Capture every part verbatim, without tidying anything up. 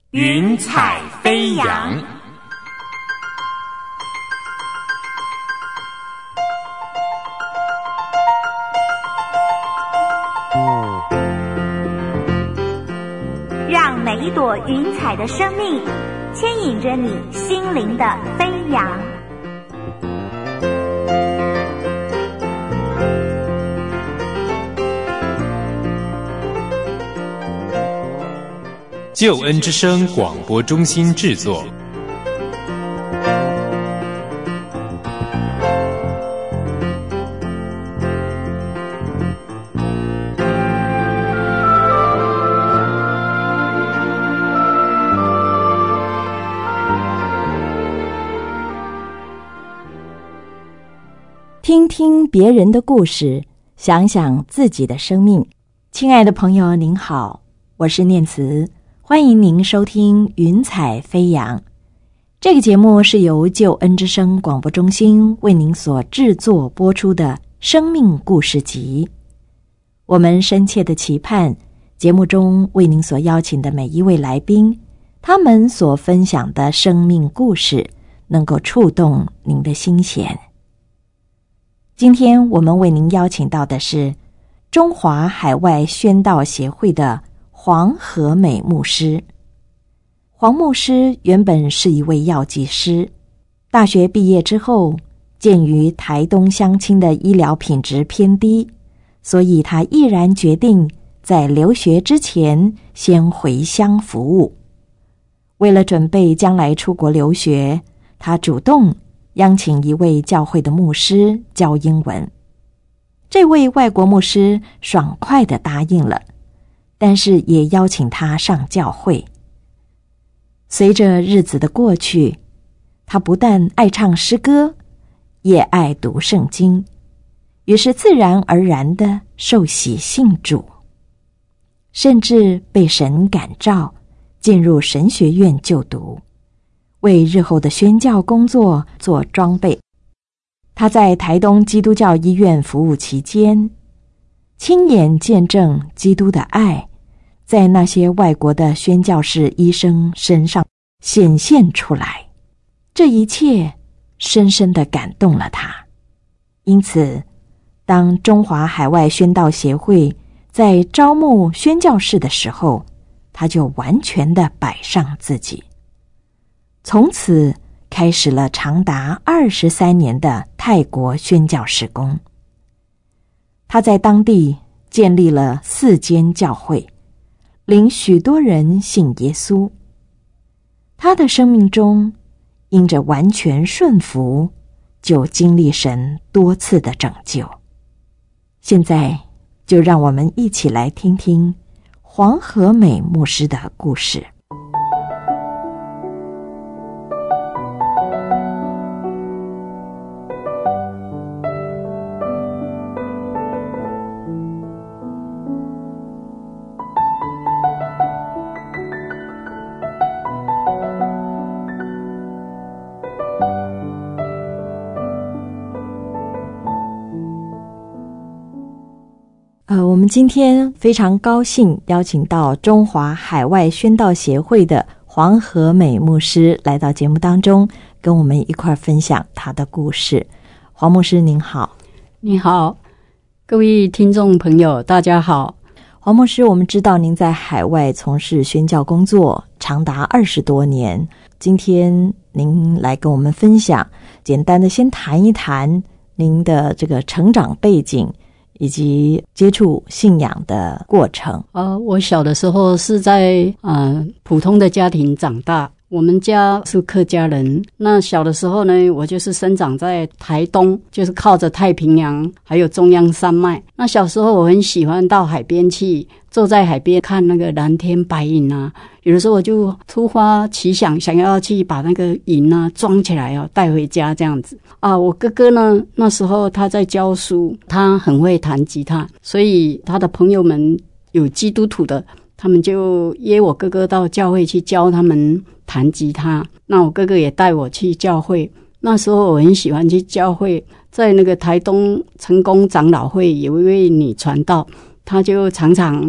云彩飞扬。 让每一朵云彩的生命牵引着你心灵的飞扬。 救恩之声广播中心制作。 听听别人的故事，想想自己的生命。亲爱的朋友您好，我是念慈，欢迎您收听云彩飞扬。这个节目是由救恩之声广播中心为您所制作播出的生命故事集。我们深切的期盼节目中为您所邀请的每一位来宾，他们所分享的生命故事能够触动您的心弦。今天我们为您邀请到的是中华海外宣道协会的黄和美牧师。黄牧师原本是一位药剂师，大学毕业之后，鉴于台东乡亲的医疗品质偏低，所以他毅然决定在留学之前先回乡服务。为了准备将来出国留学，他主动央请一位教会的牧师教英文。这位外国牧师爽快地答应了，但是也邀请他上教会。随着日子的过去，他不但爱唱诗歌，也爱读圣经，于是自然而然地受洗信主，甚至被神感召进入神学院就读，为日后的宣教工作做装备。他在台东基督教医院服务期间，亲眼见证基督的爱在那些外国的宣教士医生身上显现出来，这一切深深地感动了他。因此，当中华海外宣道协会在招募宣教士的时候，他就完全地摆上自己，从此开始了长达二十三年的泰国宣教事工。他在当地建立了四间教会，领许多人信耶稣。他的生命中因着完全顺服，就经历神多次的拯救。现在就让我们一起来听听黄和美牧师的故事。呃，我们今天非常高兴邀请到中华海外宣道协会的黄和美牧师来到节目当中，跟我们一块分享他的故事。黄牧师您好。 你好，各位听众朋友大家好。 黄牧师，我们知道您在海外从事宣教工作长达二十多年，今天您来跟我们分享，简单的先谈一谈您的这个成长背景以及接触信仰的过程。 呃，我小的时候是在呃普通的家庭长大，我们家是客家人。那小的时候呢，我就是生长在台东，就是靠着太平洋还有中央山脉。那小时候我很喜欢到海边去，坐在海边看那个蓝天白云啊，有的时候我就突发奇想，想要去把那个云啊装起来哦，带回家这样子啊。我哥哥呢，那时候他在教书，他很会弹吉他，所以他的朋友们有基督徒的，他们就约我哥哥到教会去教他们弹吉他。那我哥哥也带我去教会，那时候我很喜欢去教会，在那个台东成功长老会有一位女传道，她就常常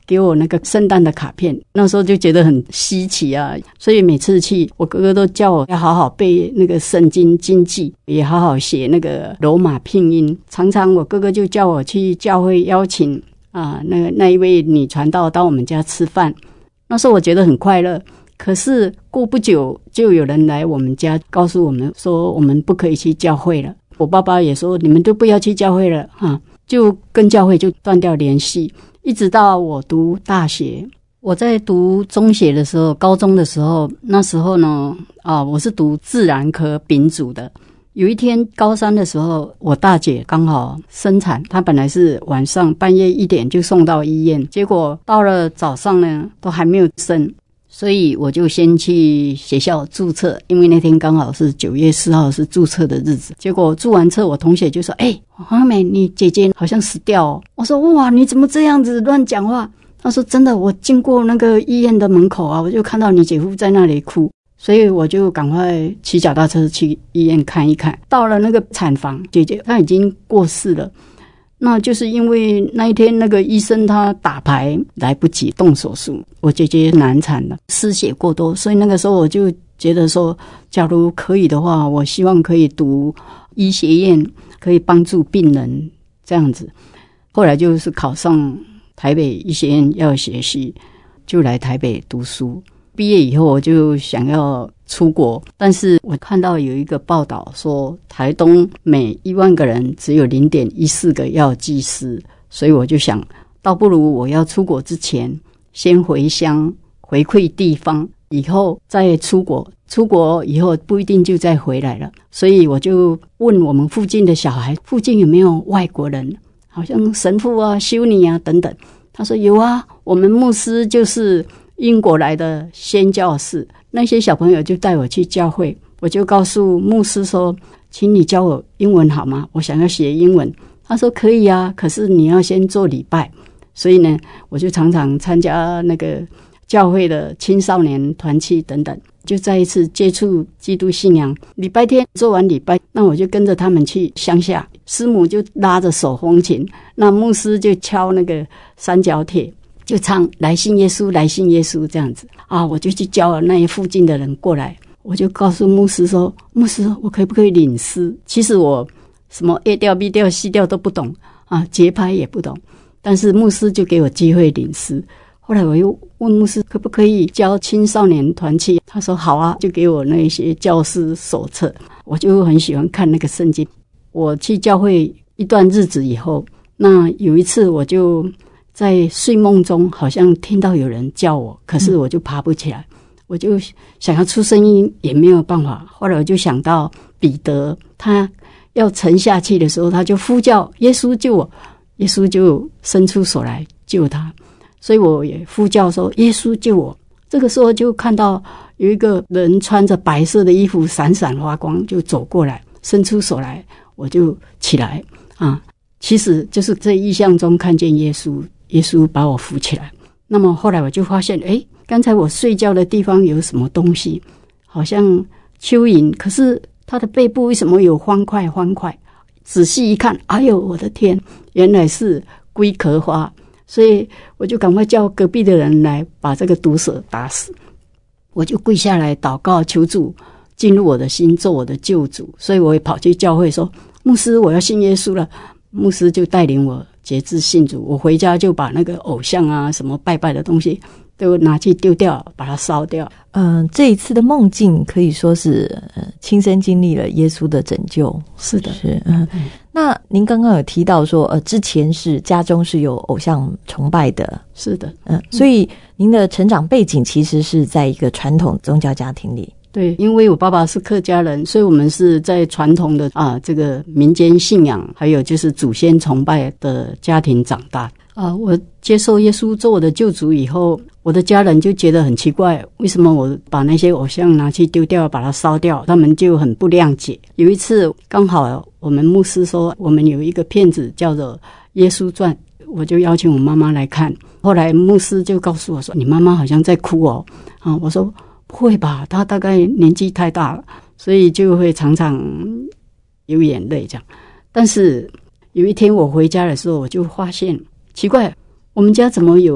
给我那个圣诞的卡片，那时候就觉得很稀奇啊，所以每次去我哥哥都叫我要好好背那个圣经经记，也好好写那个罗马拼音。常常我哥哥就叫我去教会邀请啊，那个那一位女传道到我们家吃饭，那时候我觉得很快乐。可是过不久就有人来我们家告诉我们说我们不可以去教会了，我爸爸也说你们都不要去教会了哈，就跟教会就断掉联系。一直到我读大学，我在读中学的时候，高中的时候，那时候呢啊，我是读自然科丙组的。有一天高三的时候，我大姐刚好生产，她本来是晚上半夜一点就送到医院，结果到了早上呢都还没有生，所以我就先去学校注册，因为那天刚好是九月四号是注册的日子。结果注完册，我同学就说：“哎、欸，黄阿美，你姐姐好像死掉哦。”我说：“哇，你怎么这样子乱讲话？”他说：“真的，我经过那个医院的门口啊，我就看到你姐夫在那里哭。”所以我就赶快骑脚踏车去医院看一看。到了那个产房，姐姐她已经过世了。那就是因为那一天那个医生他打牌来不及动手术，我姐姐难产了，失血过多，所以那个时候我就觉得说，假如可以的话，我希望可以读医学院，可以帮助病人这样子。后来就是考上台北医学院药学系，就来台北读书。毕业以后我就想要出国，但是我看到有一个报道说台东每一万个人只有 零点一四 个药剂师，所以我就想倒不如我要出国之前先回乡回馈地方，以后再出国，出国以后不一定就再回来了。所以我就问我们附近的小孩，附近有没有外国人，好像神父啊、修女啊等等。他说有啊，我们牧师就是英国来的宣教士。那些小朋友就带我去教会，我就告诉牧师说，请你教我英文好吗？我想要学英文。他说可以啊，可是你要先做礼拜。所以呢，我就常常参加那个教会的青少年团契等等，就再一次接触基督信仰。礼拜天做完礼拜，那我就跟着他们去乡下，师母就拉着手风琴，那牧师就敲那个三角铁，就唱来信耶稣来信耶稣这样子啊，我就去教了那些附近的人过来。我就告诉牧师说，牧师我可不可以领诗？其实我什么 A 调 B 调 C 调都不懂啊，节拍也不懂，但是牧师就给我机会领诗。后来我又问牧师可不可以教青少年团契，他说好啊，就给我那些教师手册。我就很喜欢看那个圣经。我去教会一段日子以后，那有一次我就在睡梦中好像听到有人叫我，可是我就爬不起来，我就想要出声音也没有办法。后来我就想到彼得，他要沉下去的时候，他就呼叫耶稣救我，耶稣就伸出手来救他。所以我也呼叫说耶稣救我。这个时候就看到有一个人穿着白色的衣服闪闪发光，就走过来伸出手来，我就起来啊。其实就是在异象中看见耶稣，耶稣把我扶起来。那么后来我就发现，诶，刚才我睡觉的地方有什么东西，好像蚯蚓，可是它的背部为什么有方块方块？仔细一看，哎呦我的天，原来是龟壳花。所以我就赶快叫隔壁的人来把这个毒蛇打死。我就跪下来祷告，求主进入我的心，做我的救主。所以我也跑去教会说，牧师我要信耶稣了。牧师就带领我决志信主。我回家就把那个偶像啊什么拜拜的东西都拿去丢掉，把它烧掉。 嗯、呃，这一次的梦境可以说是呃亲身经历了耶稣的拯救。 是的， 是嗯。嗯，那您刚刚有提到说，呃，之前是家中是有偶像崇拜的。 是的， 嗯，所以您的成长背景其实是在一个传统宗教家庭里。 对，因为我爸爸是客家人，所以我们是在传统的啊这个民间信仰，还有就是祖先崇拜的家庭长大。啊，我接受耶稣做我的救主以后，我的家人就觉得很奇怪，为什么我把那些偶像拿去丢掉，把它烧掉，他们就很不谅解。有一次刚好我们牧师说我们有一个片子叫做《耶稣传》，我就邀请我妈妈来看。后来牧师就告诉我说，你妈妈好像在哭哦。啊，我说不会吧，她大概年纪太大了，所以就会常常有眼泪这样。但是有一天我回家的时候，我就发现奇怪，我们家怎么有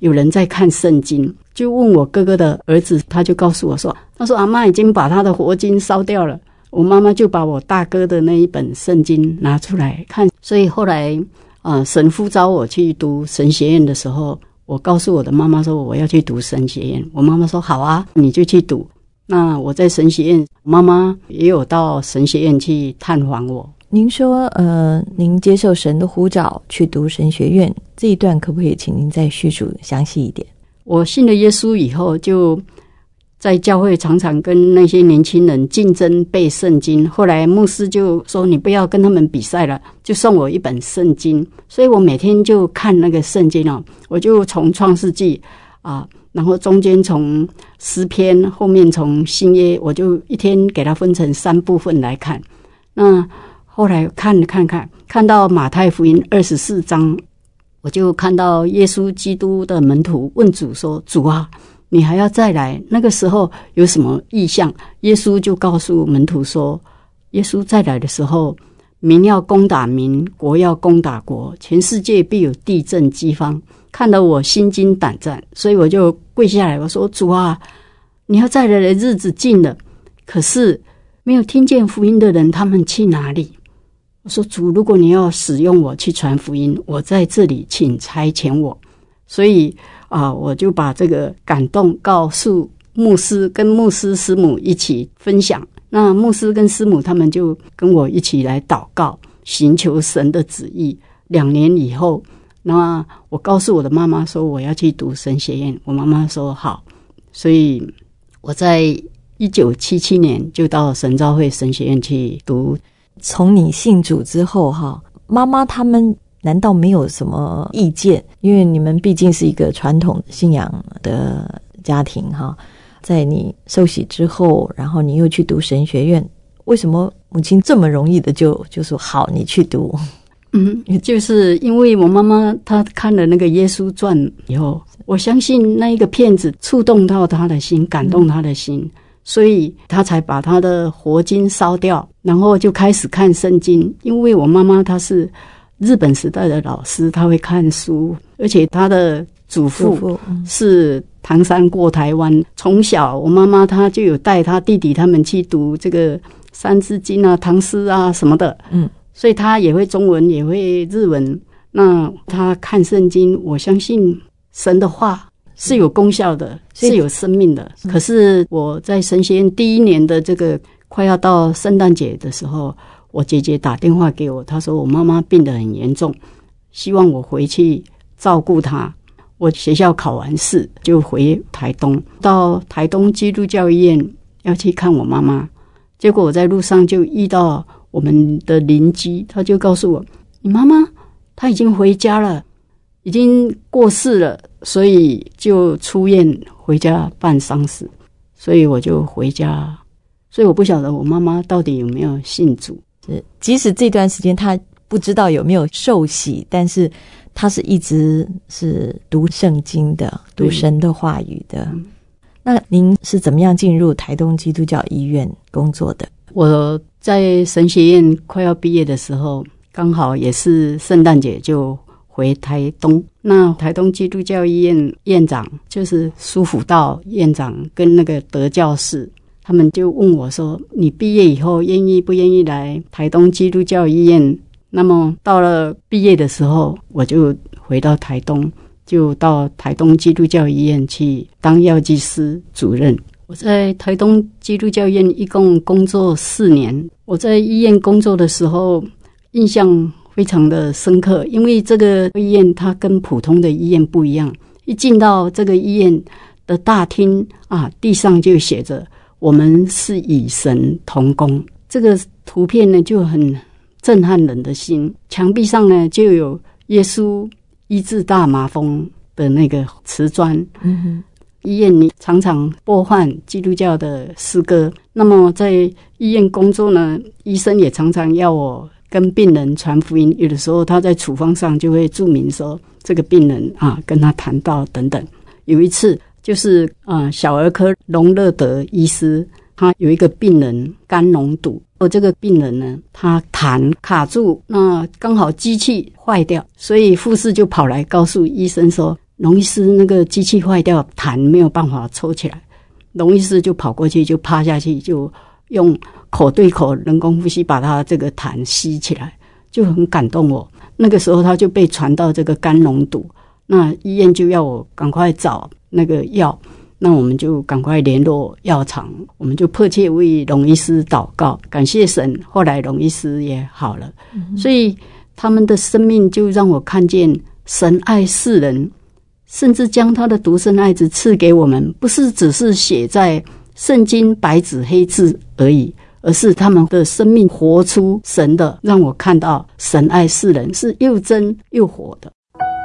有人在看圣经，就问我哥哥的儿子，他就告诉我说，他说阿嬷已经把他的活经烧掉了。我妈妈就把我大哥的那一本圣经拿出来看，所以后来呃，神呼召我去读神学院的时候，我告诉我的妈妈说我要去读神学院，我妈妈说好啊，你就去读。那我在神学院，妈妈也有到神学院去探访我。 您说呃，您接受神的呼召去读神学院，这一段可不可以请您再叙述详细一点？ 我信了耶稣以后，就在教会常常跟那些年轻人竞争背圣经，后来牧师就说你不要跟他们比赛了，就送我一本圣经，所以我每天就看那个圣经哦，我就从创世纪啊，然后中间从诗篇，后面从新约，我就一天给它分成三部分来看。那后来看看看看到马太福音二十四章，我就看到耶稣基督的门徒问主说，主啊，你还要再来？那个时候有什么异象？耶稣就告诉门徒说，耶稣再来的时候，民要攻打民，国要攻打国，全世界必有地震饥荒。看得我心惊胆战，所以我就跪下来，我说，主啊，你要再来的日子近了，可是没有听见福音的人，他们去哪里？我说，主，如果你要使用我去传福音，我在这里，请差遣我。所以啊，我就把这个感动告诉牧师，跟牧师师母一起分享。那牧师跟师母他们就跟我一起来祷告，寻求神的旨意。两年以后，那我告诉我的妈妈说我要去读神学院，我妈妈说好。所以我在一九七七年就到神召会神学院去读。 从你信主之后哈，妈妈他们难道没有什么意见？因为你们毕竟是一个传统信仰的家庭哈，在你受洗之后，然后你又去读神学院，为什么母亲这么容易的就就说好你去读？ 嗯，就是因为我妈妈她看了那个耶稣传以后，我相信那一个片子触动到她的心，感动她的心，嗯，所以她才把她的活经烧掉，然后就开始看圣经。因为我妈妈她是日本时代的老师，她会看书，而且她的祖父是唐山过台湾，从小我妈妈她就有带她弟弟他们去读这个三字经啊、唐诗啊什么的，嗯，所以她也会中文，也会日文。那她看圣经，我相信神的话是有功效的，是有生命的。可是我在神学院第一年的这个快要到圣诞节的时候，我姐姐打电话给我，她说我妈妈病得很严重，希望我回去照顾她。我学校考完试就回台东，到台东基督教医院要去看我妈妈。结果我在路上就遇到我们的邻居，他就告诉我，你妈妈她已经回家了，已经过世了，所以就出院回家办丧事。所以我就回家，所以我不晓得我妈妈到底有没有信主。 即使这段时间她不知道有没有受洗，但是她是一直是读圣经的，读神的话语的。嗯，那您是怎么样进入台东基督教医院工作的？ 我在神学院快要毕业的时候，刚好也是圣诞节就回台东。那台东基督教医院院长就是苏辅道院长跟那个德教士，他们就问我说，你毕业以后愿意不愿意来台东基督教医院？那么到了毕业的时候，我就回到台东，就到台东基督教医院去当药剂师主任。我在台东基督教医院一共工作四年。我在医院工作的时候印象非常的深刻，因为这个医院它跟普通的医院不一样。一进到这个医院的大厅啊，地上就写着我们是与神同工，这个图片呢就很震撼人的心。墙壁上呢就有耶稣医治大麻风的那个瓷砖。嗯哼，医院里常常播放基督教的诗歌。那么在医院工作呢，医生也常常要我跟病人传福音，有的时候他在处方上就会注明说这个病人啊跟他谈到等等。有一次就是啊、呃、小儿科龙乐德医师，他有一个病人肝脓堵，而这个病人呢他痰卡住，那刚好机器坏掉，所以护士就跑来告诉医生说龙医师那个机器坏掉，痰没有办法抽起来，龙医师就跑过去，就趴下去，就用口对口人工呼吸把他这个痰吸起来，就很感动我。那个时候他就被传到这个肝脓毒，那医院就要我赶快找那个药，那我们就赶快联络药厂，我们就迫切为龙医师祷告，感谢神，后来龙医师也好了。嗯、所以他们的生命就让我看见神爱世人，甚至将他的独生爱子赐给我们，不是只是写在圣经白纸黑字而已，而是他们的生命活出神的，让我看到神爱世人是又真又活的。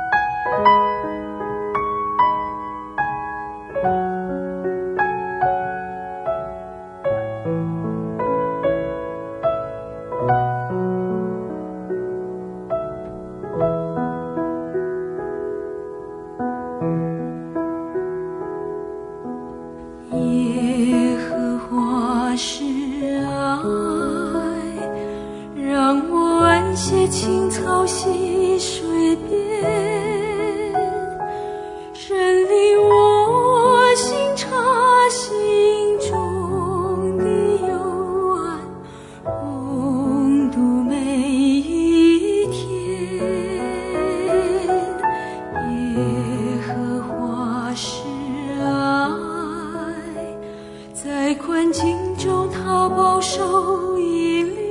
青草溪水边，神领我心察心中的幽暗，共度每一天。耶和华是爱，在困境中他保守引领，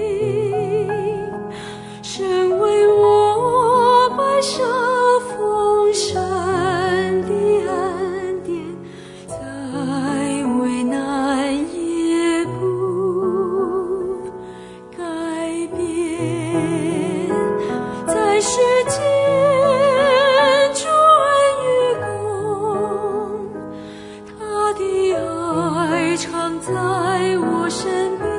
神为我摆设丰盛的恩典，在危难也不改变，在世间主恩与共，他的爱常在我身边，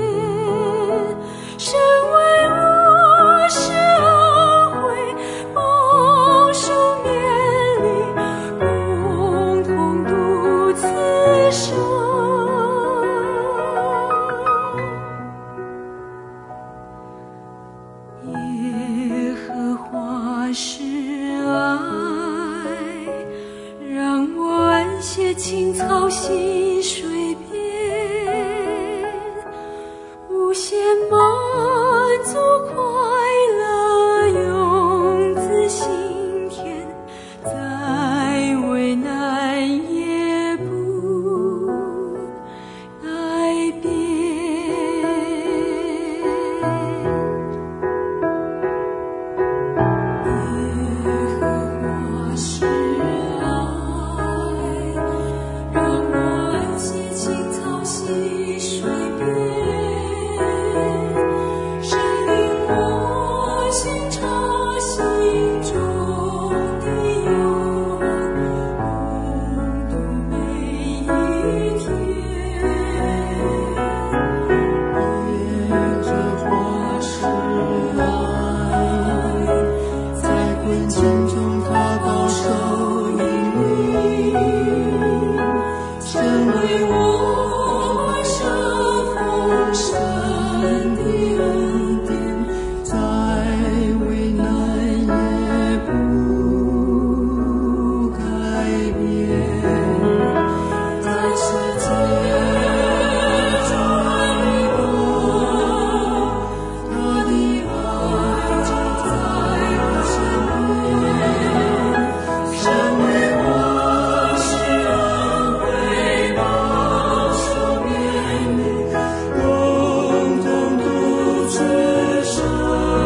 神为我是恩惠，保守面领，共同度此生。耶和华是爱，让我安歇青草溪水边，无限满足快乐永自心田，在危难也不改变。耶和华是爱，让我安歇青草溪水边，神领我心察心中的幽暗，共度每一天。耶和华是爱，在困境中他保守引领，神为我摆设丰盛的恩典，在危难也不改变，在世界主恩与共，他的爱常在我身边，神为我是恩惠，保守面领，共同度此生。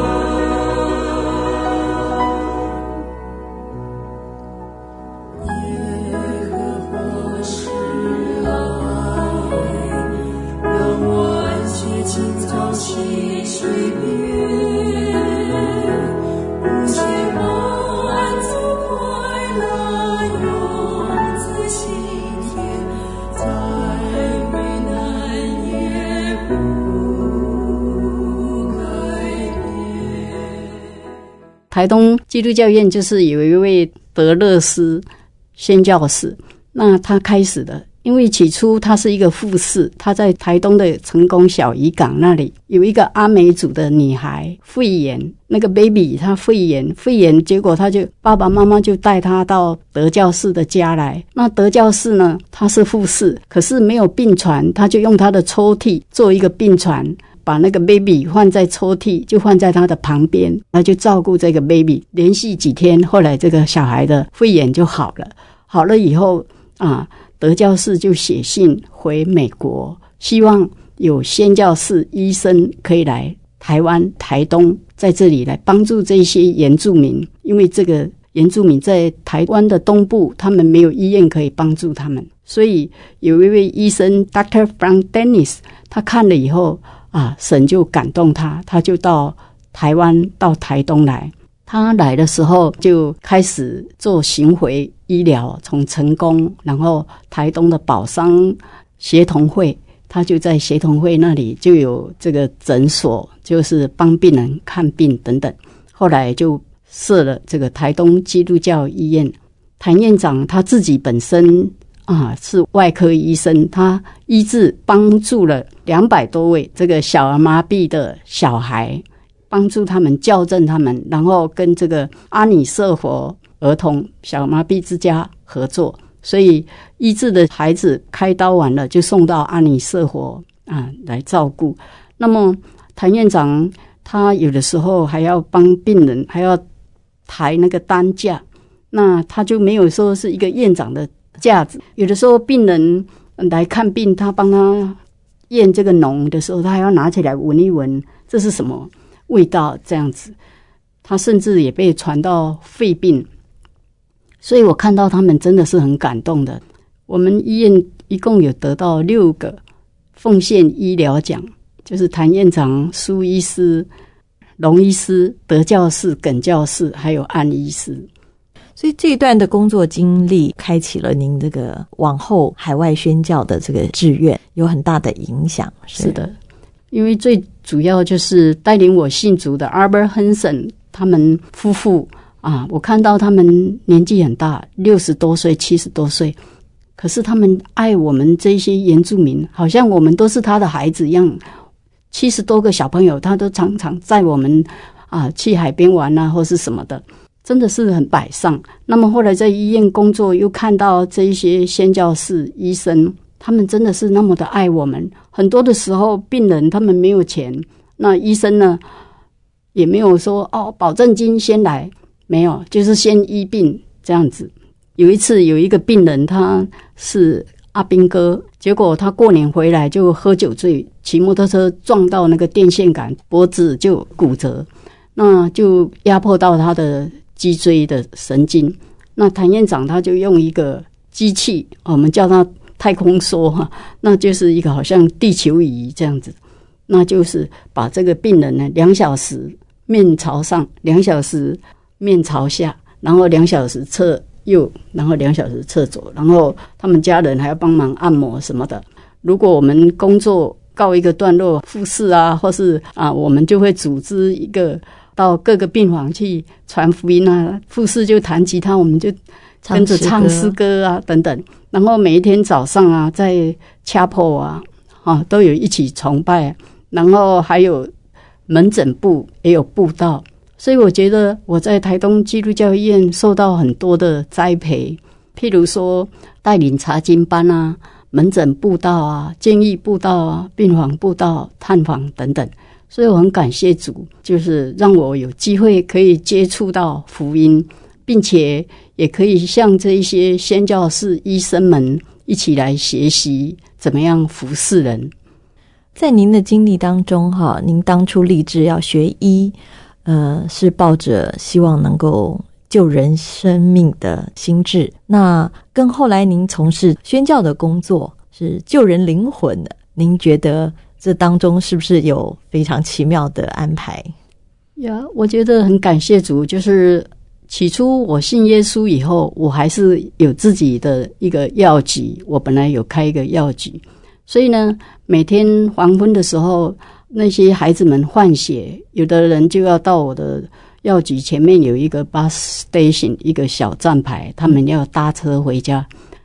耶和华是爱，让我安歇青草溪水边，无限满足快乐永自心田，在危难也不改变。 台东基督教院就是有一位德勒斯宣教士，那他开始的因为起初他是一个护士，他在台东的成功小渔港那里有一个阿美族的女孩肺炎，那个 baby 他肺炎肺炎，结果他就爸爸妈妈就带他到德教士的家来。那德教士呢，他是护士，可是没有病床，他就用他的抽屉做一个病床，把那个 baby 放在抽屉，就放在他的旁边，他就照顾这个 baby。连续几天，后来这个小孩的肺炎就好了。好了以后啊，德教士就写信回美国，希望有宣教士医生可以来台湾台东，在这里来帮助这些原住民，因为这个原住民在台湾的东部，他们没有医院可以帮助他们，所以有一位医生 Doctor Frank Dennis， 他看了以后啊，神就感动他，他就到台湾到台东来。他来的时候就开始做巡回医疗，从成功，然后台东的宝山协同会，他就在协同会那里就有这个诊所，就是帮病人看病等等。后来就设了这个台东基督教医院。谭院长他自己本身啊是外科医生，他医治帮助了两百多位这个小儿麻痹的小孩，帮助他们校正他们，然后跟这个阿尼瑟佛儿童小儿麻痹之家合作，所以医治的孩子开刀完了就送到阿尼瑟佛啊来照顾。那么谭院长他有的时候还要帮病人还要抬那个担架，那他就没有说是一个院长的架子，有的时候病人来看病，他帮他验这个脓的时候，他还要拿起来闻一闻这是什么味道，这样子。他甚至也被传到肺病，所以我看到他们真的是很感动的。我们医院一共有得到六个奉献医疗奖，就是谭院长、苏医师、龙医师、德教士、耿教士还有安医师。 所以这一段的工作经历开启了您这个往后海外宣教的这个志愿，有很大的影响。 是, 是的，因为最主要就是带领我信主的 Albert Hansen 他们夫妇啊，我看到他们年纪很大，六十多岁七十多岁，可是他们爱我们这些原住民，好像我们都是他的孩子一样。七十多个小朋友他都常常载我们啊去海边玩啊或是什么的，真的是很摆上。那么后来在医院工作，又看到这一些宣教士医生，他们真的是那么的爱我们。很多的时候病人他们没有钱，那医生呢也没有说哦保证金先来，没有，就是先医病这样子。有一次有一个病人他是阿兵哥，结果他过年回来就喝酒醉，骑摩托车撞到那个电线杆，脖子就骨折，那就压迫到他的脊椎的神经。那谭院长他就用一个机器，我们叫它太空梭哈，那就是一个好像地球仪这样子，那就是把这个病人呢两小时面朝上，两小时面朝下，然后两小时侧右，然后两小时侧左，然后他们家人还要帮忙按摩什么的。如果我们工作告一个段落，护士啊或是啊我们就会组织一个到各个病房去传福音啊，护士就弹吉他，我们就跟着唱诗歌啊等等。然后每一天早上啊在 chapel 啊啊都有一起崇拜，然后还有门诊部也有布道。所以我觉得我在台东基督教医院受到很多的栽培，譬如说带领查经班啊、门诊布道啊、监狱布道啊、病房布道、探访等等。所以我很感谢主，就是让我有机会可以接触到福音，并且也可以向这一些宣教士医生们一起来学习怎么样服侍人。 在您的经历当中哈，您当初立志要学医，呃，是抱着希望能够救人生命的心志，那跟后来您从事宣教的工作是救人灵魂的，您觉得这当中是不是有非常奇妙的安排呀？我觉得很感谢主，就是起初我信耶稣以后，我还是有自己的一个药局，我本来有开一个药局，所以呢每天黄昏的时候，那些孩子们换血，有的人就要到我的药局前面有一个 bus station 一个小站牌，他们要搭车回家。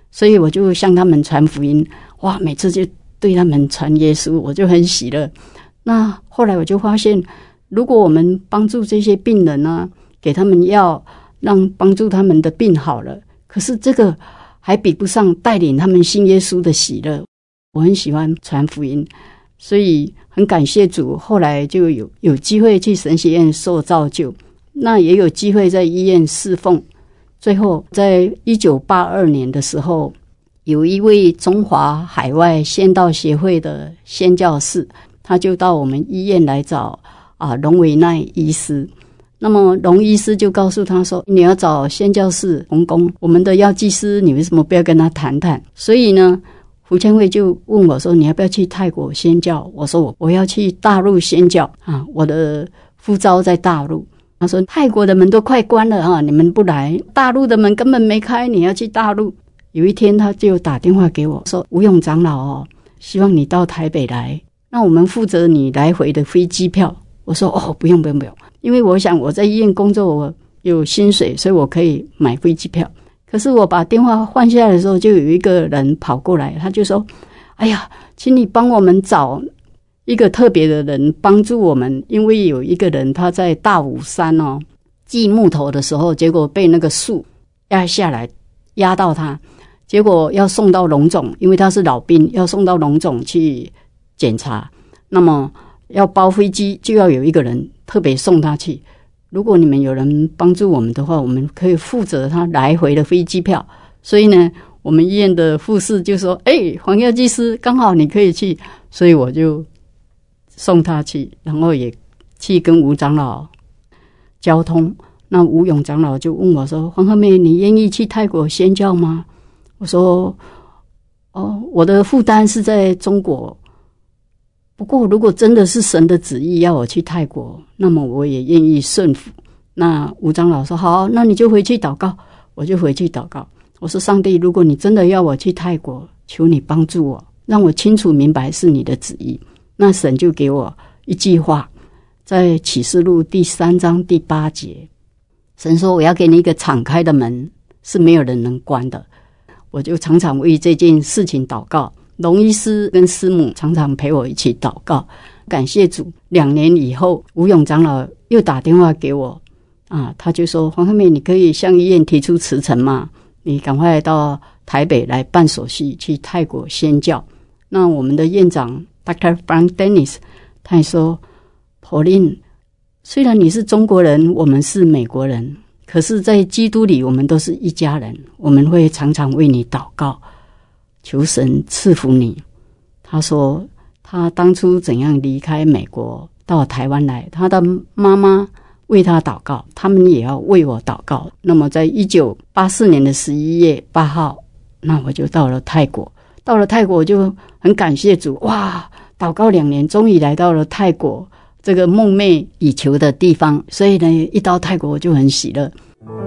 所以我就向他们传福音，哇，每次就对他们传耶稣，我就很喜乐。那后来我就发现，如果我们帮助这些病人呢，给他们药，让帮助他们的病好了，可是这个还比不上带领他们信耶稣的喜乐。我很喜欢传福音，所以很感谢主，后来就有有机会去神学院受造就，那也有机会在医院侍奉。最后在一九八二年的时候，有一位中华海外宣道协会的宣教士，他就到我们医院来找啊龙维奈医师。那么龙医师就告诉他说，你要找宣教士洪公，我们的药剂师你为什么不要跟他谈谈？所以呢，胡千惠就问我说，你要不要去泰国宣教？我说我我要去大陆宣教啊，我的呼召在大陆。他说泰国的门都快关了啊，你们不来，大陆的门根本没开，你要去大陆。有一天他就打电话给我说，吴勇长老哦，希望你到台北来，那我们负责你来回的飞机票。我说哦，不用不用不用，因为我想我在医院工作，我有薪水，所以我可以买飞机票。可是我把电话换下来的时候，就有一个人跑过来，他就说，哎呀，请你帮我们找一个特别的人帮助我们，因为有一个人他在大武山哦锯木头的时候，结果被那个树压下来，压到他，结果要送到荣总，因为他是老兵，要送到荣总去检查，那么要包飞机，就要有一个人特别送他去。如果你们有人帮助我们的话，我们可以负责他来回的飞机票。所以呢，我们医院的护士就说，哎，黄药剂师刚好你可以去，所以我就送他去，然后也去跟吴长老交通。那吴勇长老就问我说，黄鹤妹，你愿意去泰国宣教吗？我说哦，我的负担是在中国，不过如果真的是神的旨意要我去泰国，那么我也愿意顺服。那吴长老说好，那你就回去祷告。我就回去祷告，我说上帝，如果你真的要我去泰国，求你帮助我，让我清楚明白是你的旨意。那神就给我一句话，在启示录第三章第八节，神说我要给你一个敞开的门，是没有人能关的。我就常常为这件事情祷告，龙医师跟师母常常陪我一起祷告。感谢主，两年以后吴勇长老又打电话给我啊，他就说黄鹤妹，你可以向医院提出辞呈吗？你赶快到台北来办手续，去泰国宣教。那我们的院长 Doctor Frank Dennis 他也说， Pauline， 虽然你是中国人，我们是美国人，可是在基督里我们都是一家人，我们会常常为你祷告，求神赐福你。他说他当初怎样离开美国到台湾来，他的妈妈为他祷告，他们也要为我祷告。那么在一九八四年的十一月八号，那我就到了泰国。到了泰国我就很感谢主，哇，祷告两年终于来到了泰国这个梦寐以求的地方，所以呢一到泰国我就很喜乐。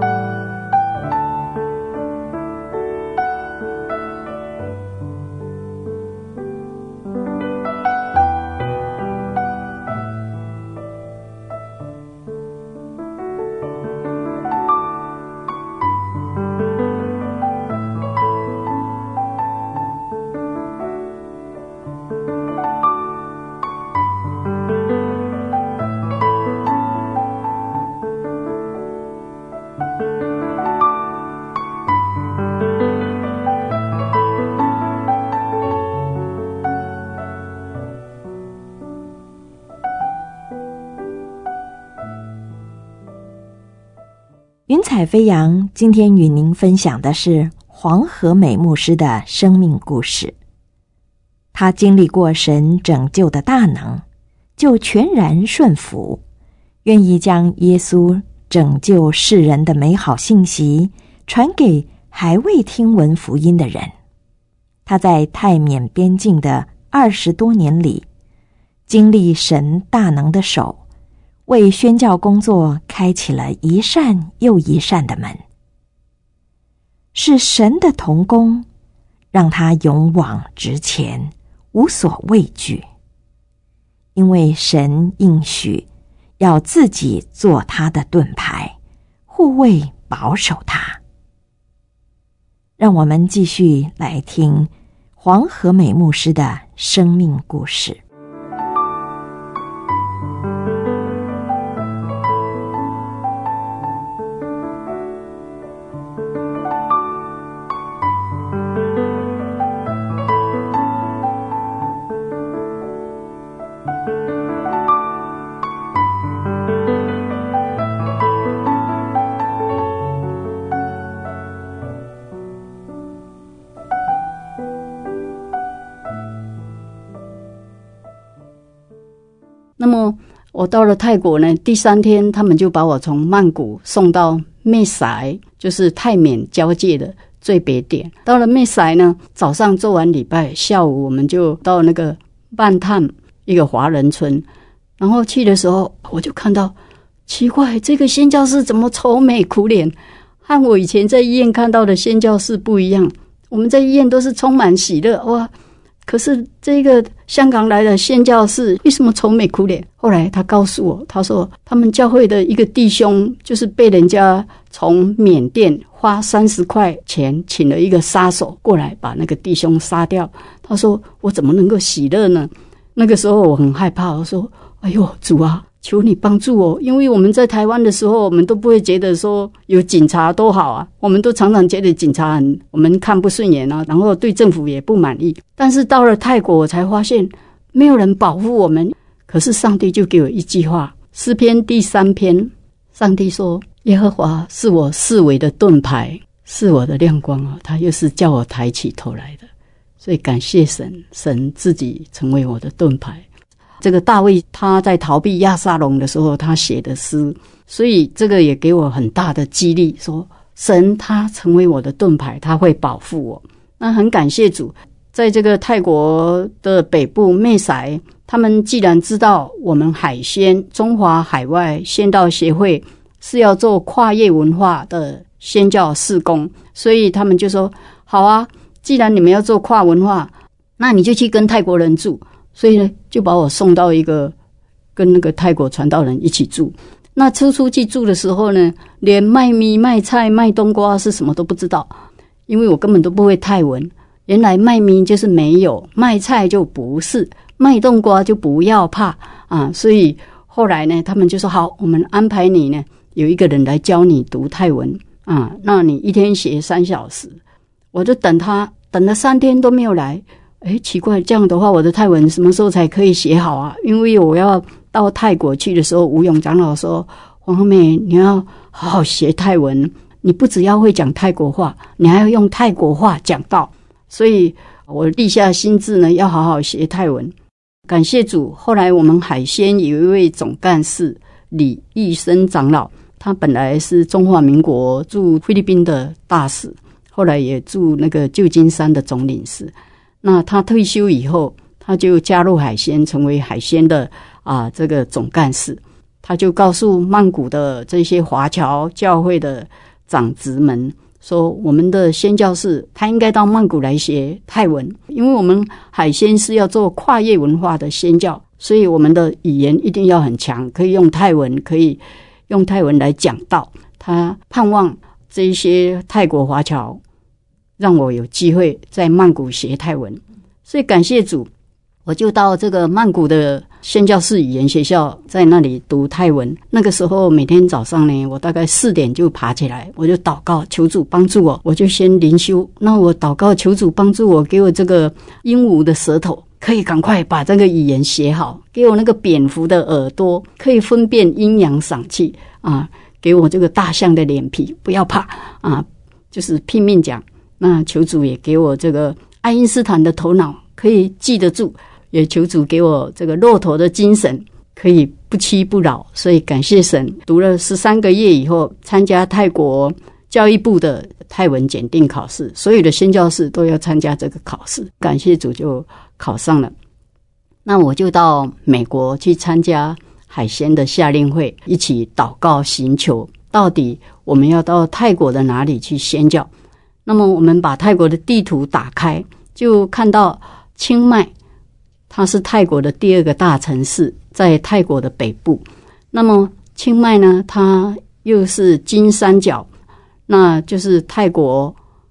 云彩飞扬，今天与您分享的是黄和美牧师的生命故事。他经历过神拯救的大能，就全然顺服，愿意将耶稣拯救世人的美好信息传给还未听闻福音的人。他在泰缅边境的二十多年里，经历神大能的手，为宣教工作开启了一扇又一扇的门。是神的同工，让他勇往直前，无所畏惧。因为神应许要自己做他的盾牌，护卫保守他。 让我们继续来听黄和美牧师的生命故事。 那么我到了泰国呢，第三天他们就把我从曼谷送到湄塞，就是泰缅交界的最北点。到了湄塞呢，早上做完礼拜，下午我们就到那个曼探一个华人村，然后去的时候我就看到奇怪，这个宣教士怎么愁眉苦脸，和我以前在医院看到的宣教士不一样。我们在医院都是充满喜乐，哇！可是这个香港来的宣教士为什么愁眉苦脸？后来他告诉我，他说他们教会的一个弟兄就是被人家从缅甸花三十块钱请了一个杀手过来把那个弟兄杀掉。他说我怎么能够喜乐呢？那个时候我很害怕，我说哎呦主啊，求你帮助我，因为我们在台湾的时候，我们都不会觉得说有警察多好啊，我们都常常觉得警察很我们看不顺眼啊，然后对政府也不满意。但是到了泰国，我才发现没有人保护我们。可是上帝就给我一句话，诗篇第三篇，上帝说：耶和华是我四围的盾牌，是我的亮光啊，他又是叫我抬起头来的。所以感谢神，神自己成为我的盾牌。这个大卫他在逃避亚撒龙的时候他写的诗，所以这个也给我很大的激励，说神他成为我的盾牌，他会保护我。那很感谢主，在这个泰国的北部湄塞，他们既然知道我们海宣中华海外宣道协会是要做跨越文化的宣教事工，所以他们就说好啊，既然你们要做跨文化，那你就去跟泰国人住。所以呢，就把我送到一个跟那个泰国传道人一起住。那初出去住的时候呢，连卖米、卖菜、卖冬瓜是什么都不知道，因为我根本都不会泰文。原来卖米就是没有，卖菜就不是，卖冬瓜就不要怕啊。所以后来呢，他们就说好，我们安排你呢，有一个人来教你读泰文啊，那你一天学三小时。我就等他，等了三天都没有来。诶，奇怪，这样的话我的泰文什么时候才可以写好啊？因为我要到泰国去的时候，吴勇长老说，黄妹你要好好学泰文，你不只要会讲泰国话，你还要用泰国话讲道。所以我立下心志呢，要好好学泰文。感谢主，后来我们海宣有一位总干事李义生长老，他本来是中华民国驻菲律宾的大使，后来也驻那个旧金山的总领事。那他退休以后，他就加入海宣，成为海宣的啊这个总干事。他就告诉曼谷的这些华侨教会的长子们说，我们的宣教士他应该到曼谷来学泰文，因为我们海宣是要做跨越文化的宣教，所以我们的语言一定要很强，可以用泰文，可以用泰文来讲道。他盼望这些泰国华侨让我有机会在曼谷学泰文，所以感谢主，我就到这个曼谷的宣教士语言学校，在那里读泰文。那个时候每天早上呢，我大概四点就爬起来，我就祷告求主帮助我，我就先灵修。那我祷告求主帮助我，给我这个鹦鹉的舌头，可以赶快把这个语言写好；给我那个蝙蝠的耳朵，可以分辨阴阳赏气啊；给我这个大象的脸皮，不要怕啊，就是拼命讲。那求主也给我这个爱因斯坦的头脑，可以记得住，也求主给我这个骆驼的精神，可以不屈不挠。所以感谢神，读了十三个月以后，参加泰国教育部的泰文检定考试，所有的宣教士都要参加这个考试，感谢主就考上了。那我就到美国去参加海宣的夏令会，一起祷告寻求，到底我们要到泰国的哪里去宣教。那么我们把泰国的地图打开，就看到清迈，它是泰国的第二个大城市，在泰国的北部。那么清迈呢，它又是金三角，那就是泰国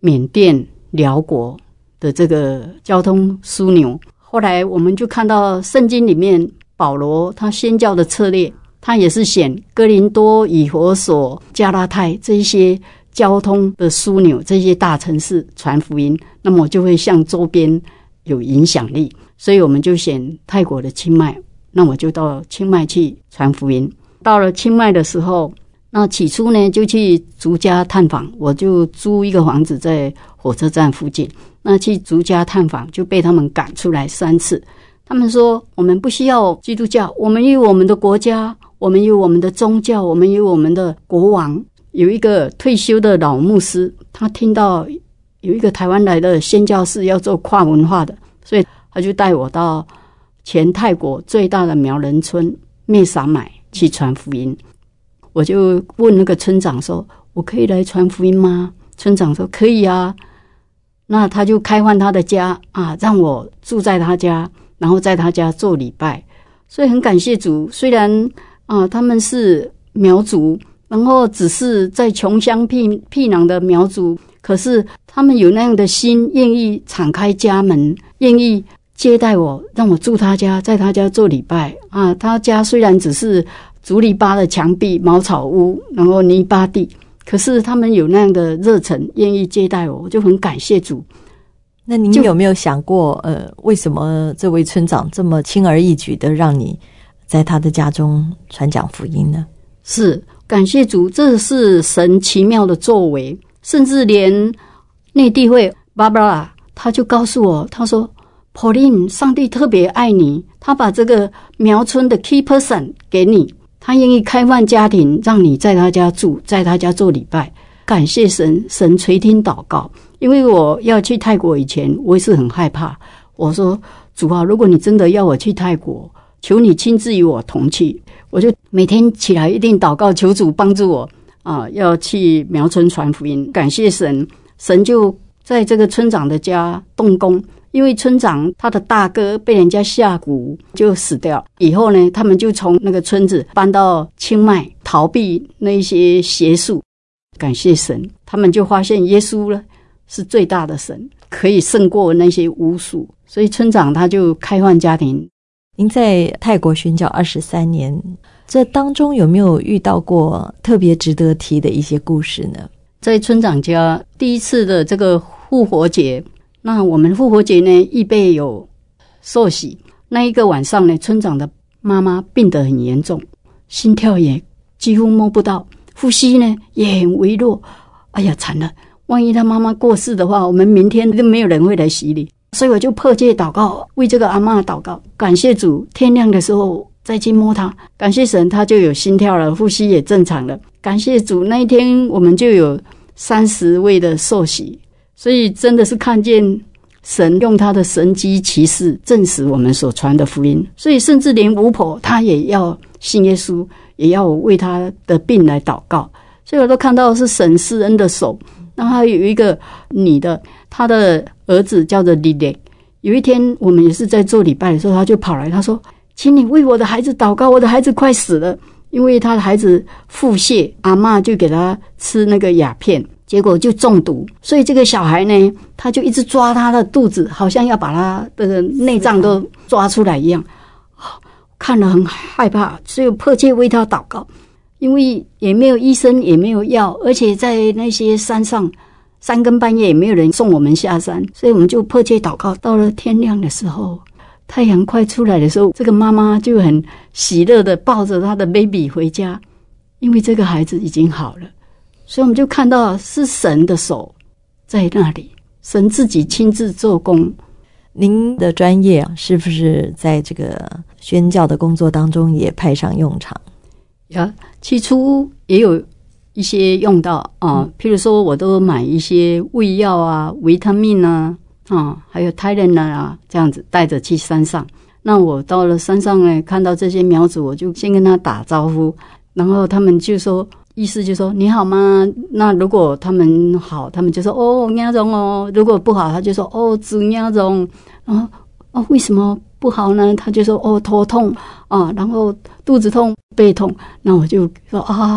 缅甸、辽国的这个交通枢纽。后来我们就看到圣经里面保罗他宣教的策略，他也是选哥林多、以弗所、加拉太这些交通的枢纽，这些大城市传福音，那么就会向周边有影响力。所以我们就选泰国的清迈，那我就到清迈去传福音。到了清迈的时候，那起初呢就去逐家探访，我就租一个房子在火车站附近，那去逐家探访就被他们赶出来三次。他们说我们不需要基督教，我们有我们的国家，我们有我们的宗教，我们有我们的国王。有一个退休的老牧师，他听到有一个台湾来的宣教士要做跨文化的，所以他就带我到全泰国最大的苗人村灭撒买去传福音。我就问那个村长说，我可以来传福音吗？村长说可以啊。那他就开放他的家啊，让我住在他家，然后在他家做礼拜。所以很感谢主，虽然啊他们是苗族，然后只是在穷乡僻僻壤的苗族，可是他们有那样的心，愿意敞开家门，愿意接待我，让我住他家，在他家做礼拜啊。他家虽然只是竹篱笆的墙壁、茅草屋，然后泥巴地，可是他们有那样的热忱，愿意接待我，我就很感谢主。 那您有没有想过，呃，为什么这位村长这么轻而易举的让你在他的家中传讲福音呢？ 是，感谢主，这是神奇妙的作为。甚至连内地会 Barbara 他就告诉我，他说 Pauline 上帝特别爱你，他把这个苗村的 key person 给你，他愿意开放家庭让你在他家住，在他家做礼拜。感谢神，神垂听祷告。因为我要去泰国以前，我也是很害怕，我说主啊，如果你真的要我去泰国，求你亲自与我同去。我就每天起来一定祷告，求主帮助我啊，要去苗村传福音。感谢神，神就在这个村长的家动工。因为村长他的大哥被人家下蛊就死掉，以后呢，他们就从那个村子搬到清迈，逃避那一些邪术。感谢神，他们就发现耶稣呢是最大的神，可以胜过那些巫术，所以村长他就开放家庭。 您在泰国宣教二十三年，这当中有没有遇到过特别值得提的一些故事呢？ 在村长家第一次的这个复活节，那我们复活节呢预备有受洗，那一个晚上呢，村长的妈妈病得很严重，心跳也几乎摸不到，呼吸呢也很微弱。哎呀，惨了，万一他妈妈过世的话，我们明天就没有人会来洗礼。所以我就迫切祷告，为这个阿嬷祷告。感谢主，天亮的时候再去摸她，感谢神，她就有心跳了，呼吸也正常了。感谢主，那一天我们就有三十位的受洗。所以真的是看见神用他的神迹奇事证实我们所传的福音。所以甚至连巫婆她也要信耶稣，也要我为她的病来祷告。所以我都看到是神施恩的手。然后还有一个女的，她的儿子叫做莉莉。有一天我们也是在做礼拜的时候，她就跑来，她说请你为我的孩子祷告，我的孩子快死了。因为她的孩子腹泻，阿嬷就给他吃那个鸦片，结果就中毒。所以这个小孩呢，他就一直抓他的肚子，好像要把他的内脏都抓出来一样。看了很害怕，所以我迫切为他祷告。因为也没有医生，也没有药，而且在那些山上三更半夜也没有人送我们下山，所以我们就迫切祷告。到了天亮的时候，太阳快出来的时候，这个妈妈就很喜乐的抱着她的 baby 回家，因为这个孩子已经好了。所以我们就看到是神的手在那里，神自己亲自做工。 您的专业啊，是不是在这个宣教的工作当中也派上用场？ 呀，起初也有一些用到啊，譬如说我都买一些胃药啊、维他命啊、啊还有 Thailand 啊，这样子带着去山上。那我到了山上呢，看到这些苗族，我就先跟他打招呼，然后他们就说，意思就说你好吗？那如果他们好，他们就说哦亚荣哦；如果不好，他就说哦子亚荣。然后哦为什么不好呢？他就说哦头痛啊，然后肚子痛、背痛。那我就说啊，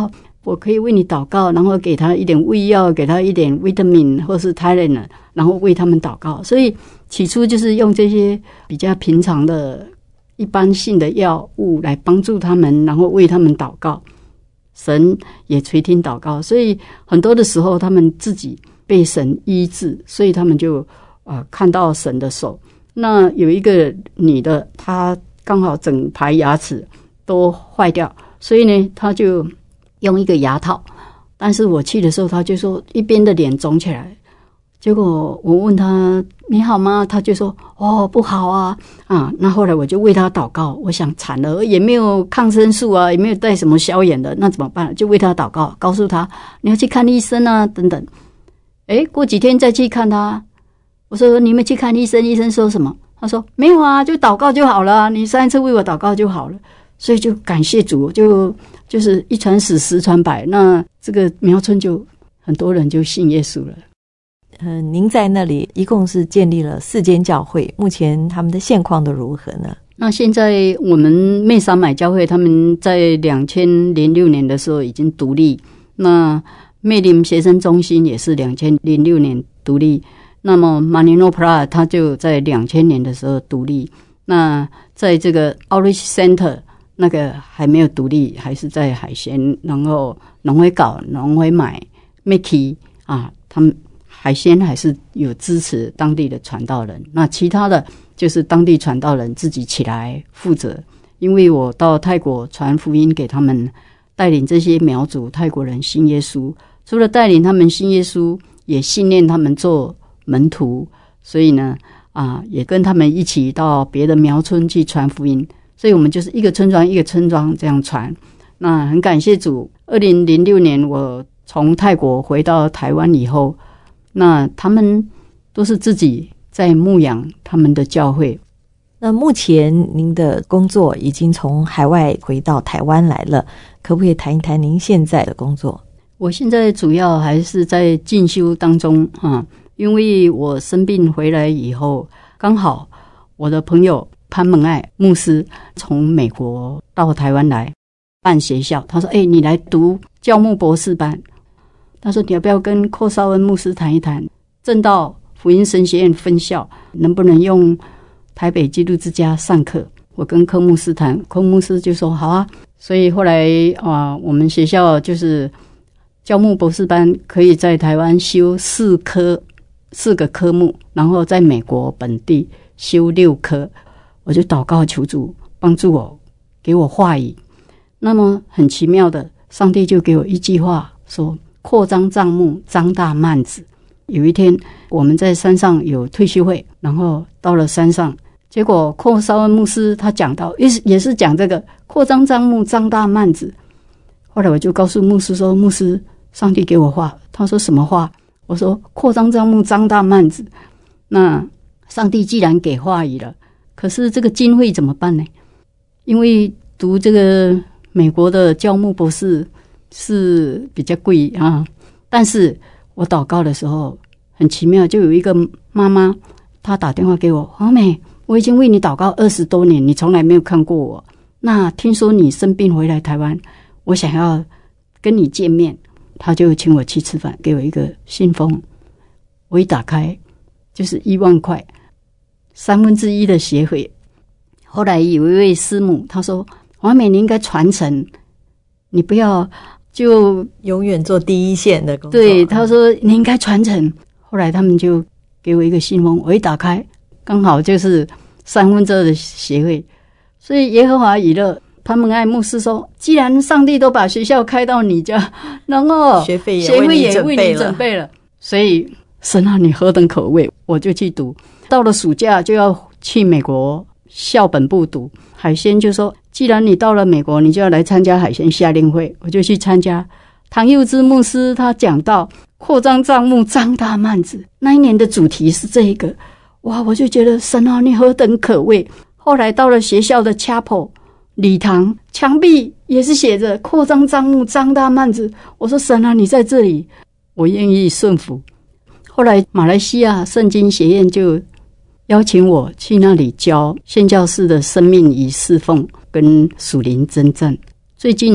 我可以为你祷告，然后给他一点胃药，给他一点 vitamin 或是 Tylenol， 然后为他们祷告。所以起初就是用这些比较平常的一般性的药物来帮助他们，然后为他们祷告。神也垂听祷告，所以很多的时候他们自己被神医治，所以他们就呃看到神的手。那有一个女的，她刚好整排牙齿都坏掉，所以呢她就用一个牙套，但是我去的时候她就说一边的脸肿起来，结果我问她你好吗，她就说哦不好啊啊，那后来我就为她祷告，我想惨了，也没有抗生素啊，也没有带什么消炎的，那怎么办？就为她祷告，告诉她你要去看医生啊等等。诶，过几天再去看她，我说你们去看医生，医生说什么？他说没有啊，就祷告就好了，你上一次为我祷告就好了。所以就感谢主，就就是一传十，十传百，那这个苗村就很多人就信耶稣了。 呃，您在那里一共是建立了四间教会，目前他们的现况都如何呢？ 那现在我们妹沙买教会他们在两千零六年的时候已经独立，那妹林学生中心也是两千零六年独立，那么马尼诺普拉他就在两千年的时候独立，那在这个 Outreach Center 那个还没有独立，还是在海鲜，然后农会搞农会买 Mickey 啊，他们海鲜还是有支持当地的传道人，那其他的就是当地传道人自己起来负责。因为我到泰国传福音给他们，带领这些苗族泰国人信耶稣，除了带领他们信耶稣，也训练他们做门徒，所以呢啊，也跟他们一起到别的苗村去传福音，所以我们就是一个村庄一个村庄这样传。那很感谢主，二零零六年我从泰国回到台湾以后，那他们都是自己在牧养他们的教会。 那目前您的工作已经从海外回到台湾来了，可不可以谈一谈您现在的工作？ 我现在主要还是在进修当中啊，因为我生病回来以后，刚好我的朋友潘蒙爱牧师从美国到台湾来办学校，他说：“哎、欸，你来读教牧博士班。”他说：“你要不要跟寇绍恩牧师谈一谈？正道福音神学院分校能不能用台北基督之家上课？”我跟柯牧师谈，柯牧师就说：“好啊。”所以后来啊，我们学校就是教牧博士班可以在台湾修四科四个科目，然后在美国本地修六科。我就祷告求主帮助我，给我话语。那么很奇妙的，上帝就给我一句话说：扩张帐幕，张大幔子。有一天我们在山上有退休会，然后到了山上，结果寇绍恩牧师他讲到也是也是讲这个扩张帐幕，张大幔子。后来我就告诉牧师说：牧师，上帝给我话。他说：什么话？我说：扩张帐幕，张大幔子。那上帝既然给话语了，可是这个经费怎么办呢？因为读这个美国的教牧博士是比较贵啊，但是我祷告的时候很奇妙，就有一个妈妈她打电话给我：华美，我已经为你祷告二十多年，你从来没有看过我，那听说你生病回来台湾，我想要跟你见面。她就请我去吃饭，给我一个信封，我一打开就是一万块，三分之一的学费。后来有一位师母她说：华美，你应该传承，你不要就永远做第一线的工作。 对，他说你应该传承。后来他们就给我一个信封，我一打开刚好就是三分之二的学费。所以耶和华以勒潘蒙爱牧师说：既然上帝都把学校开到你家，然后学费也学费也为你准备了，所以神啊，你何等可畏！我就去读。到了暑假就要去美国校本部读海鲜，就说既然你到了美国，你就要来参加海鲜夏令会。我就去参加。唐佑之牧师他讲到扩张帐幕，张大幔子，那一年的主题是这一个。哇，我就觉得神啊，你何等可畏！后来到了学校的 chapel 礼堂，墙壁也是写着扩张帐幕，张大幔子。我说神啊，你在这里，我愿意顺服。后来马来西亚圣经学院就邀请我去那里教宣教士的生命与侍奉跟属灵征战。最近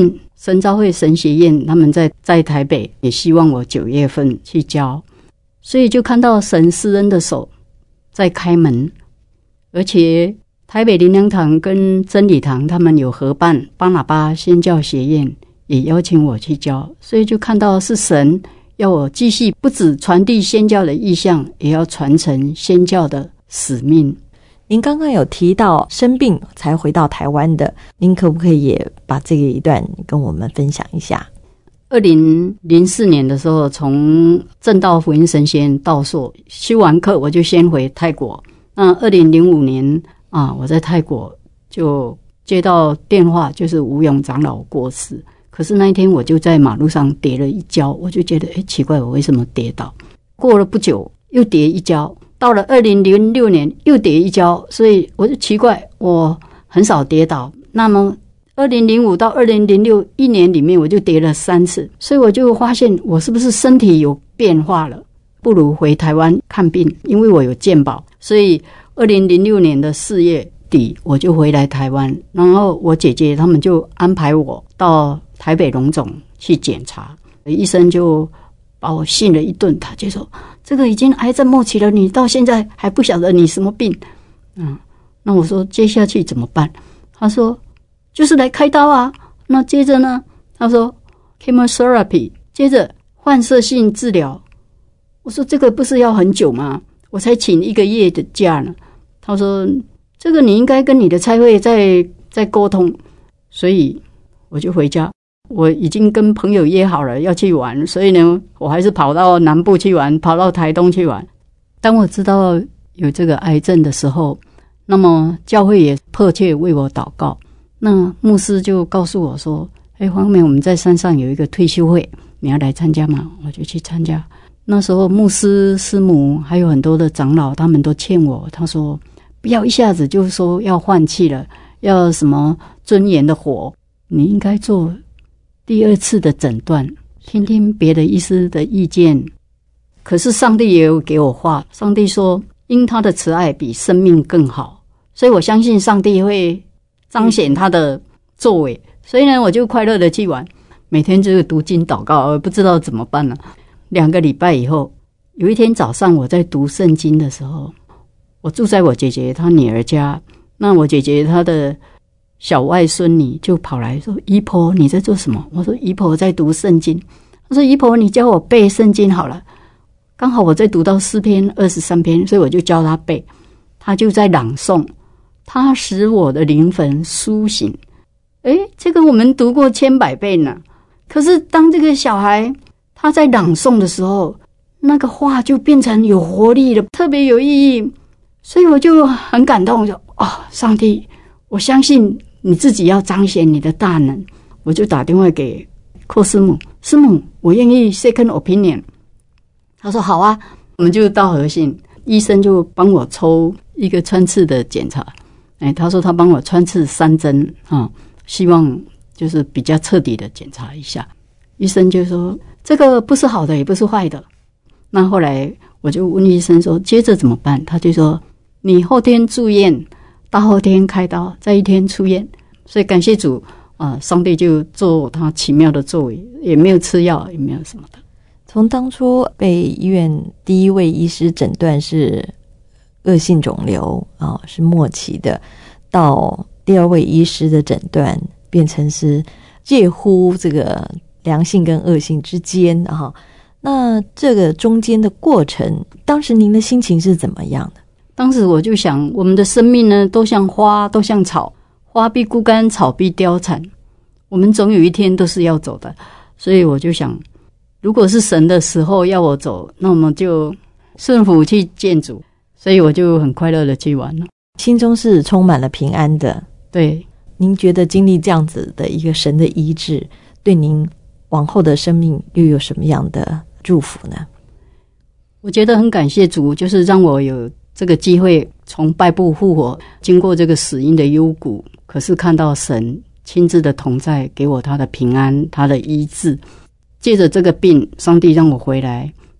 神召会神学院他们在在台北也希望我九月份去教，所以就看到神施恩的手在开门，而且台北灵粮堂跟真理堂他们有合办巴拿巴宣教学院，也邀请我去教，所以就看到是神要我继续不只传递宣教的意向，也要传承宣教的使命。 您刚刚有提到生病才回到台湾的，您可不可以也把这个一段跟我们分享一下？ 二零零四年的时候，从正道福音神学院到硕修完课，我就先回泰国。那二零零五年啊，我在泰国就接到电话，就是吴勇长老过世。可是那一天我就在马路上跌了一跤，我就觉得诶奇怪，我为什么跌倒？过了不久又跌一跤，到了二零零六年又跌一跤，所以我就奇怪，我很少跌倒。那么二零零五到二零零六一年里面我就跌了三次，所以我就发现我是不是身体有变化了，不如回台湾看病，因为我有健保。所以二零零六年的四月底我就回来台湾，然后我姐姐他们就安排我到台北荣总去检查，医生就把我训了一顿，他就说这个已经癌症末期了，你到现在还不晓得你什么病。嗯，那我说接下去怎么办？他说就是来开刀啊。那接着呢，他说 chemotherapy， 接着放射性治疗。我说这个不是要很久吗？我才请一个月的假呢。他说这个你应该跟你的差会再再沟通。所以我就回家，我已经跟朋友约好了要去玩，所以呢我还是跑到南部去玩，跑到台东去玩。当我知道有这个癌症的时候，那么教会也迫切为我祷告。那牧师就告诉我说，哎，黄美，我们在山上有一个退休会，你要来参加吗？我就去参加。那时候牧师师母还有很多的长老他们都劝我，他说不要一下子就说要换气了，要什么尊严的活，你应该做第二次的诊断，听听别的医师的意见。可是上帝也有给我话，上帝说因他的慈爱比生命更好，所以我相信上帝会彰显他的作为。所以呢我就快乐的去玩，每天就是读经祷告，我不知道怎么办了。两个礼拜以后，有一天早上我在读圣经的时候，我住在我姐姐她女儿家，那我姐姐她的小外孙女就跑来说，姨婆你在做什么？我说姨婆在读圣经。她说姨婆你教我背圣经好了。刚好我在读到诗篇二十三篇，所以我就教她背。她就在朗诵，她使我的灵魂苏醒。诶，这个我们读过千百遍了，可是当这个小孩他在朗诵的时候，那个话就变成有活力了，特别有意义。所以我就很感动，就哦，上帝，我相信你自己要彰显你的大能。我就打电话给寇师母，师母，我愿意 second opinion。他说好啊，我们就到和信，医生就帮我抽一个穿刺的检查。哎，他说他帮我穿刺三针啊，希望就是比较彻底的检查一下。医生就说这个不是好的也不是坏的。那后来我就问医生说接着怎么办？他就说你后天住院，大后天开刀，再一天出院。所以感谢主啊、呃，上帝就做他奇妙的作为，也没有吃药，也没有什么的。 从当初被医院第一位医师诊断是恶性肿瘤啊、哦，是末期的，到第二位医师的诊断变成是介乎这个良性跟恶性之间啊、哦。那这个中间的过程，当时您的心情是怎么样的？ 当时我就想，我们的生命呢，都像花，都像草，花必枯干，草必凋残，我们总有一天都是要走的。所以我就想，如果是神的时候要我走，那我们就顺服去见主。所以我就很快乐的去玩了， 心中是充满了平安的。 对， 您觉得经历这样子的一个神的医治，对您往后的生命又有什么样的祝福呢？ 我觉得很感谢主，就是让我有这个机会从败部复活，经过这个死荫的幽谷，可是看到神亲自的同在，给我他的平安，他的医治。借着这个病，上帝让我回来，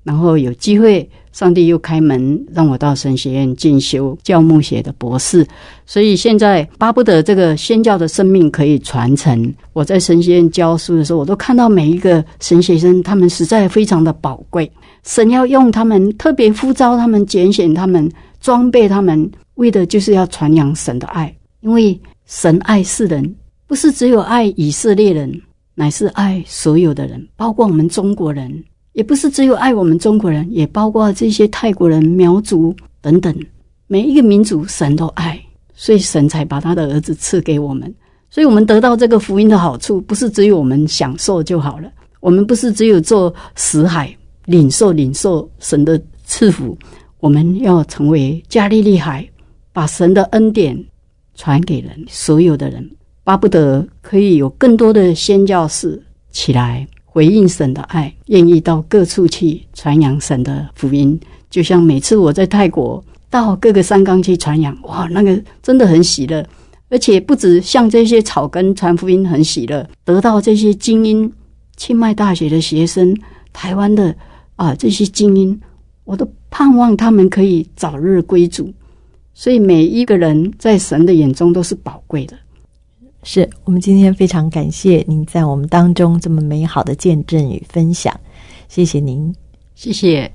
然后有机会上帝又开门让我到神学院进修教牧学的博士，所以现在巴不得这个宣教的生命可以传承。我在神学院教书的时候，我都看到每一个神学生他们实在非常的宝贵，神要用他们，特别呼召他们，拣选他们，装备他们，为的就是要传扬神的爱。因为神爱世人，不是只有爱以色列人，乃是爱所有的人，包括我们中国人，也不是只有爱我们中国人，也包括这些泰国人、苗族等等，每一个民族神都爱，所以神才把他的儿子赐给我们。所以我们得到这个福音的好处，不是只有我们享受就好了，我们不是只有做死海领受领受神的赐福，我们要成为加利利海，把神的恩典传给人，所有的人，巴不得可以有更多的宣教士起来回应神的爱，愿意到各处去传扬神的福音。就像每次我在泰国到各个山冈去传扬，哇，那个真的很喜乐，而且不止像这些草根传福音很喜乐，得到这些精英，清迈大学的学生，台湾的啊这些精英，我都盼望他们可以早日归主。所以每一个人在神的眼中都是宝贵的。 是，我们今天非常感谢您在我们当中这么美好的见证与分享，谢谢您。 谢谢。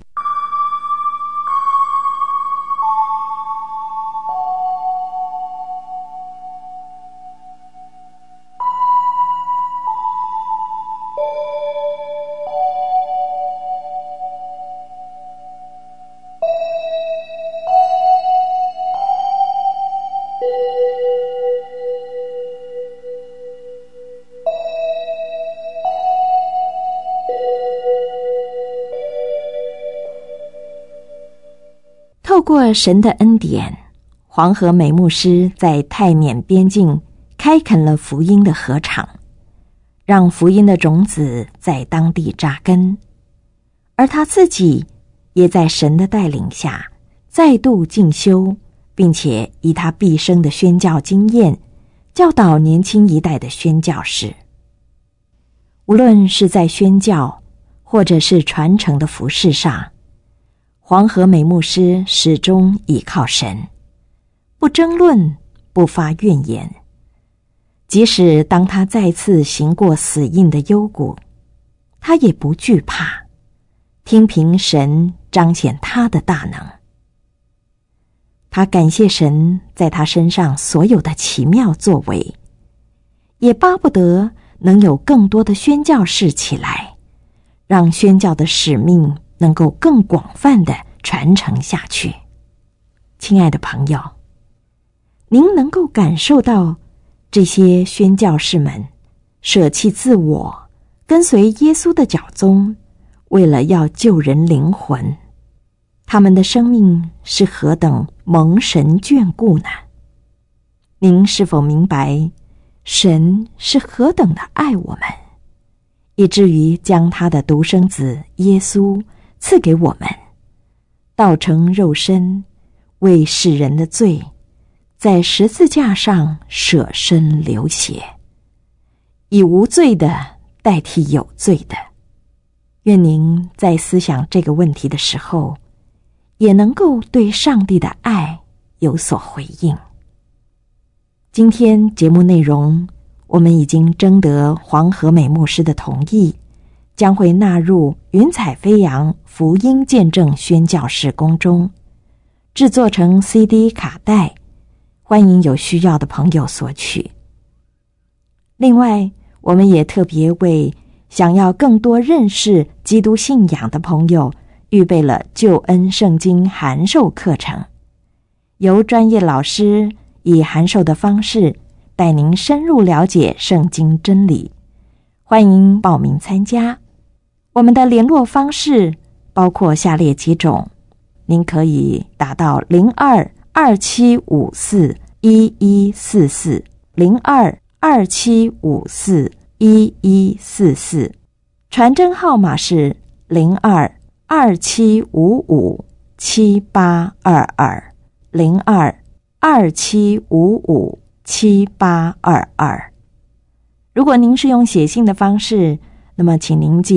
透过神的恩典，黄河美牧师在泰缅边境开垦了福音的禾场，让福音的种子在当地扎根，而他自己也在神的带领下再度进修，并且以他毕生的宣教经验教导年轻一代的宣教士。无论是在宣教或者是传承的服事上，黄河美牧师始终倚靠神，不争论，不发怨言。即使当他再次行过死荫的幽谷，他也不惧怕，听凭神彰显他的大能。他感谢神在他身上所有的奇妙作为，也巴不得能有更多的宣教士起来，让宣教的使命能够更广泛的传承下去。亲爱的朋友，您能够感受到这些宣教士们舍弃自我，跟随耶稣的脚踪，为了要救人灵魂，他们的生命是何等蒙神眷顾呢？您是否明白神是何等的爱我们，以至于将他的独生子耶稣赐给我们，道成肉身，为世人的罪，在十字架上舍身流血，以无罪的代替有罪的。愿您在思想这个问题的时候，也能够对上帝的爱有所回应。今天节目内容，我们已经征得黄和美牧师的同意，将会纳入云彩飞扬福音见证宣教事工中，制作成 C D 卡带，欢迎有需要的朋友索取。另外，我们也特别为想要更多认识基督信仰的朋友预备了救恩圣经函授课程，由专业老师以函授的方式带您深入了解圣经真理，欢迎报名参加。我们的联络方式包括下列几种，您可以打到零二二七五四一一四四 零二二七五四一一四四，传真号码是零二二七五五七八二二 零二二七五五七八二二。如果您是用写信的方式，那么请您寄到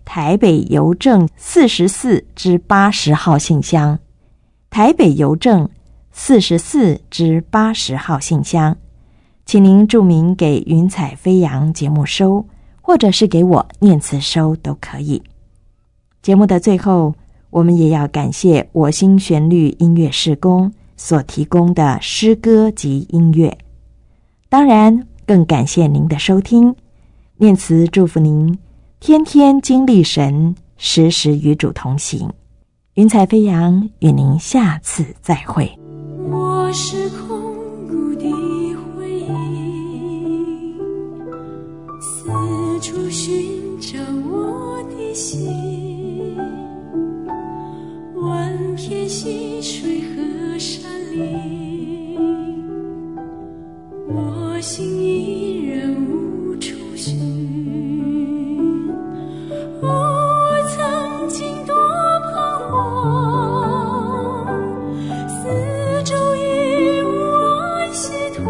台北邮政四十四至八十号信箱，台北邮政四十四至八十号信箱，请您注明给云彩飞扬节目收，或者是给我念词收都可以。节目的最后，我们也要感谢我心旋律音乐事工所提供的诗歌及音乐，当然更感谢您的收听。念慈祝福您天天经历神，时时与主同行。云彩飞扬，与您下次再会。 我是空谷的回忆，四处寻找我的心，万片溪水和山林，我心依然无处寻。我曾经多彷徨，四周已无安息土，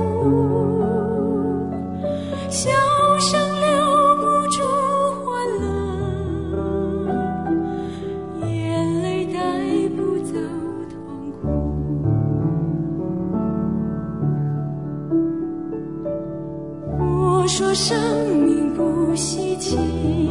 笑声留不住欢乐，眼泪带不走痛苦。我说生命不稀奇，